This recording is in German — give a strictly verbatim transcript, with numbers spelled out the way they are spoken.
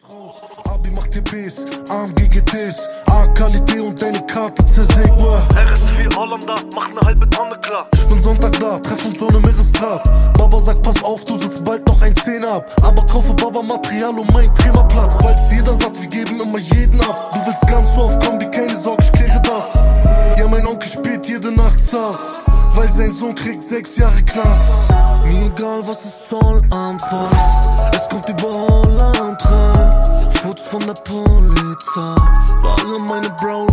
Abi macht T Ps, A M G G Ts, A-Qualität und deine Karte zersägt. R S vier Hollander, mach ne halbe Tonne klar. Ich bin Sonntag da, treff uns so ne Meeresgrad. Baba sagt, pass auf, du sitzt bald noch ein Zehner ab. Aber kaufe Baba Material um meinen Trainerplatz. Weil's jeder sagt, wir geben immer jeden ab. Du willst ganz so oft Kombi, keine Sorge, ich kläre das. Ja, mein Onkel spielt jede Nacht Sass, weil sein Sohn kriegt sechs Jahre Knast. Mir egal, was es soll, anfangs. Es kommt über Holland rein. Fotos von der Polizei. Bei alle meine Bro